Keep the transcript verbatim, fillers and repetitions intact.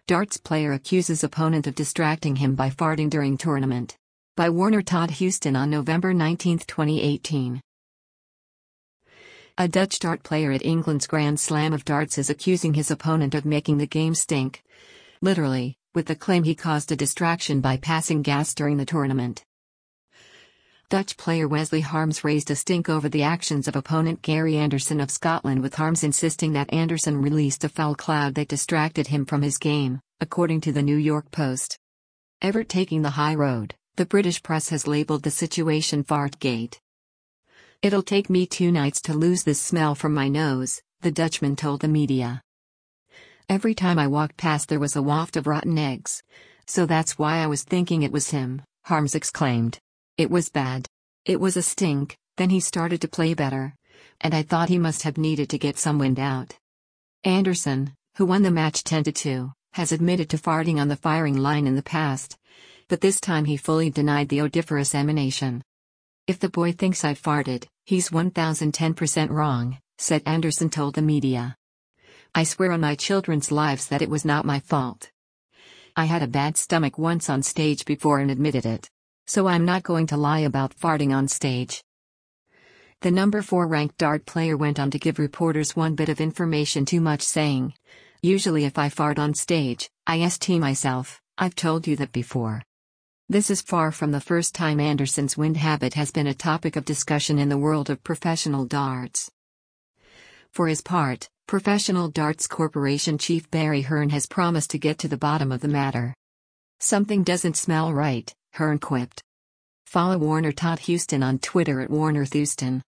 Darts player accuses opponent of distracting him by farting during tournament. By Warner Todd Houston on November nineteenth, twenty eighteen. A Dutch dart player at England's Grand Slam of Darts is accusing his opponent of making the game stink. Literally, with the claim he caused a distraction by passing gas during the tournament. Dutch player Wesley Harms raised a stink over the actions of opponent Gary Anderson of Scotland, with Harms insisting that Anderson released a foul cloud that distracted him from his game, according to the New York Post. Ever taking the high road, the British press has labelled the situation Fartgate. "It'll take me two nights to lose this smell from my nose," the Dutchman told the media. "Every time I walked past there was a waft of rotten eggs. So that's why I was thinking it was him," Harms exclaimed. "It was bad. It was a stink, then he started to play better. And I thought he must have needed to get some wind out." Anderson, who won the match ten to two, has admitted to farting on the firing line in the past. But this time he fully denied the odoriferous emanation. "If the boy thinks I farted, he's one thousand ten percent wrong," said Anderson told the media. "I swear on my children's lives that it was not my fault. I had a bad stomach once on stage before and admitted it. So I'm not going to lie about farting on stage." The number four ranked dart player went on to give reporters one bit of information too much, saying, "Usually if I fart on stage, I S T myself. I've told you that before." This is far from the first time Anderson's wind habit has been a topic of discussion in the world of professional darts. For his part, Professional Darts Corporation chief Barry Hearn has promised to get to the bottom of the matter. "Something doesn't smell right," Hearn quipped. Follow Warner Todd Houston on Twitter at Warner Houston.